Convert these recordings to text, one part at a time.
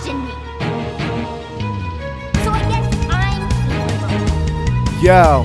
question me. So I guess I'm evil. Yo,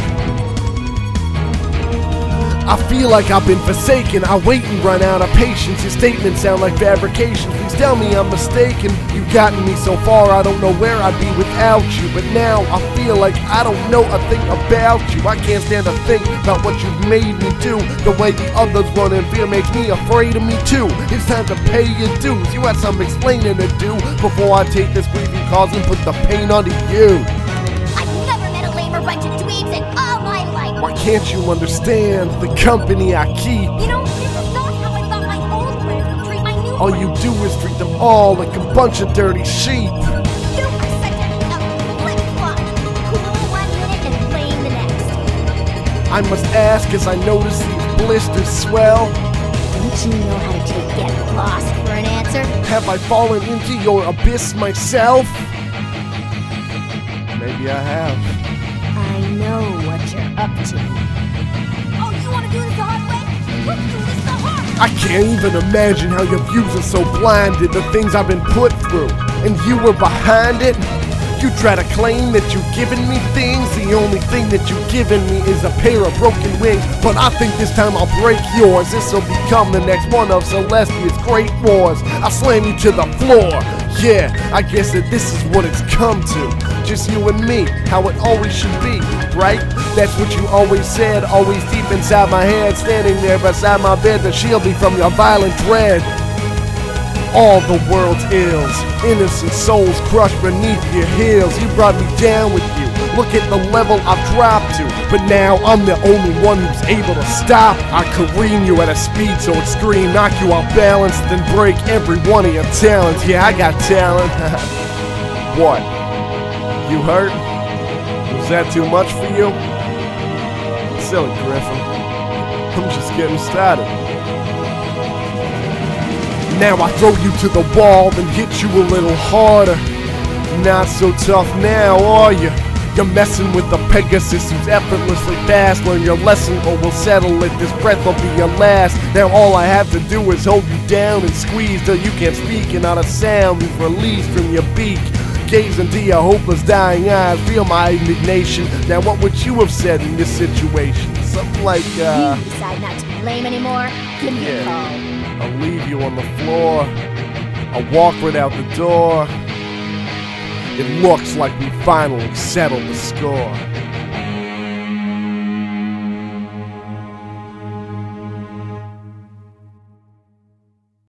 I feel like I've been forsaken. I wait and run out of patience. Your statements sound like fabrication. Please tell me I'm mistaken. You've gotten me so far, I don't know where I'd be without you. But now I feel like I don't know a thing about you. I can't stand to think about what you've made me do. The way the others run in fear makes me afraid of me too. It's time to pay your dues. You had some explaining to do before I take this grieving cause and put the pain onto you. I've never met a lamer bunch of dweebs in all my life. Why can't you understand the company I keep? You know, this is not how I thought my old friends would treat my new All you do is treat them all like a bunch of dirty sheep. You are such a flip-flop. Cool one minute and lame the next. I must ask as I notice these blisters swell. Don't you know how to get lost for an answer? Have I fallen into your abyss myself? Maybe I have. I know what you're up to. Oh, you want to do this the hard way? Let's do this the hard way. I can't even imagine how your views are so blinded. The things I've been put through, and you were behind it. You try to claim that you've given me things. The only thing that you've given me is a pair of broken wings. But I think this time I'll break yours. This'll become the next one of Celestia's great wars. I'll slam you to the floor. Yeah, I guess that this is what it's come to. Just you and me, how it always should be, right? That's what you always said, always deep inside my head. Standing there beside my bed to shield me from your violent dread. All the world's ills, innocent souls crushed beneath your heels. You brought me down with you. Look at the level I've dropped to. But now I'm the only one who's able to stop. I careen you at a speed so extreme, knock you off balance, then break every one of your talents. Yeah, I got talent. What? You hurt? Was that too much for you? Silly Griffin. I'm just getting started. Now I throw you to the wall, then hit you a little harder. Not so tough now, are you? You're messing with the Pegasus who's effortlessly fast. Learn your lesson or we'll settle it. This breath will be your last. Now all I have to do is hold you down and squeeze till you can't speak, and not a sound is released from your beak. Gaze into your hopeless dying eyes, feel my indignation. Now what would you have said in this situation? Something like, You decide not to be lame anymore? Give me a call. I'll leave you on the floor. I'll walk right out the door. It looks like we finally settled the score.